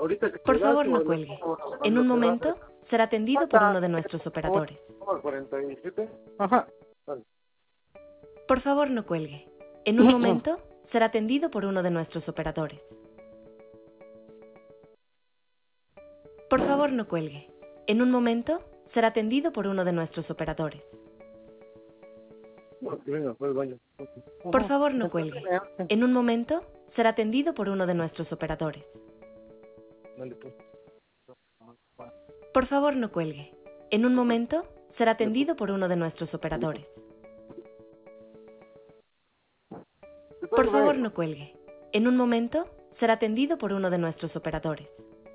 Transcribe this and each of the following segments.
ahorita que te Por das favor, no o cuelgue. En un cuando te vas. momento será atendido por uno de nuestros operadores. Al 47. Ajá. Vale. Por favor, no cuelgue. En un momento será atendido por uno de nuestros operadores. Por favor, no cuelgue. En un momento será atendido por uno de nuestros operadores. Venga, fue al baño. Por favor, no cuelgue. En un momento será atendido por uno de nuestros operadores. Dale, pues. Por favor, no cuelgue. En un momento será atendido por uno de nuestros operadores. Por favor, no cuelgue. En un momento será atendido por uno de nuestros operadores.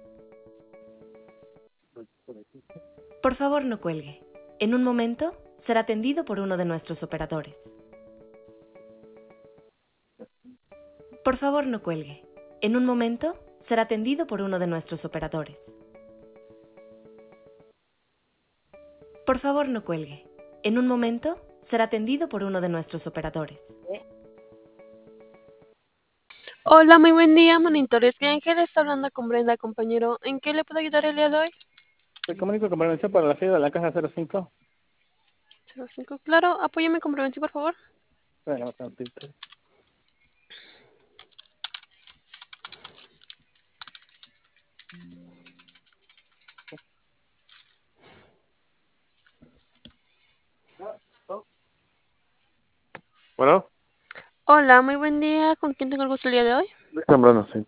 Por favor, no cuelgue. En un momento será atendido por uno de nuestros operadores. Por favor, no cuelgue. En un momento será atendido por uno de nuestros operadores. Por favor, no cuelgue. En un momento será atendido por uno de nuestros operadores. Hola, muy buen día, monitores. Que Ángel está hablando con Brenda, compañero. ¿En qué le puedo ayudar el día de hoy? Te comunico con prevención para la feria de la caja 05. 05. Claro, apóyame con prevención, por favor. Bueno, tantito. Bueno, Hola, muy buen día. ¿Con quién tengo el gusto el día de hoy? Luis Zambrano, sí.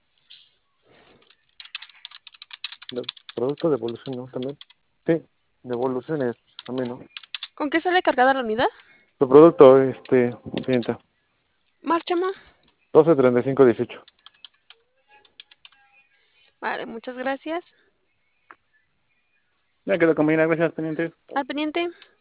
Producto de evolución, ¿no? También. Sí, de evoluciones, también, ¿no? ¿Con qué sale cargada la unidad? Tu producto, sienta. Márchame. 12-35-18. Vale, muchas gracias. Ya quedó, compañera, gracias, pendiente. Al pendiente.